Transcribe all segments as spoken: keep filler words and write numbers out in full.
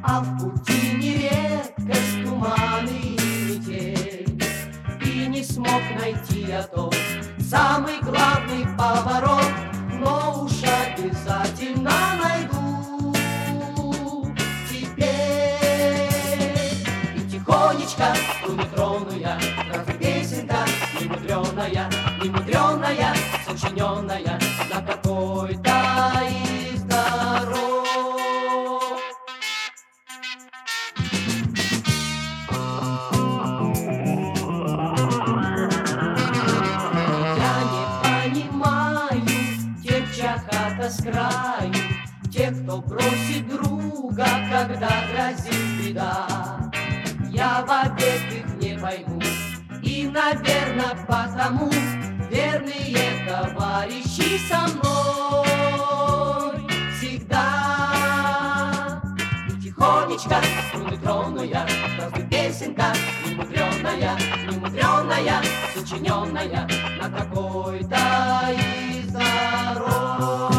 А в пути нередкость, туманы и метель, и не смог найти я тот самый главный поворот, но уж обязательно найду теперь. И тихонечко струны трону я, разве песенка немудреная, немудреная, сочиненная на какой-то из дорог. Хата с краю, те, кто бросит друга, когда грозит беда. Я вовек их не пойму, и, наверное, потому верные товарищи со мной всегда. И тихонечко струны трону я, разве песенка немудреная, немудреная, сочиненная на какой-то из дорог.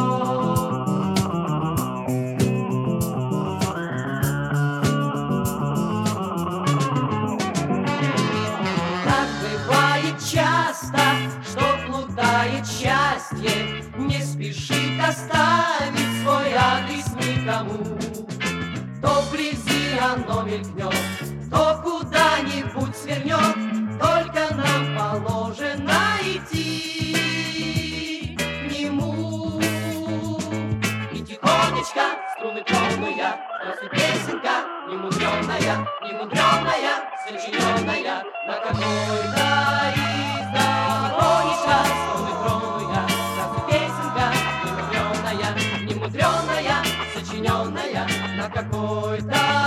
Часто, что плутает счастье, не спешит оставить свой адрес никому. То вблизи оно мелькнет, то куда-нибудь свернет, только нам положено идти к нему. И тихонечко струны трону я, разве песенка немудреная, немудреная, сочиненная на какой-то из дорог. Струны трону я, разве песенка немудреная, немудреная, сочиненная на какой-то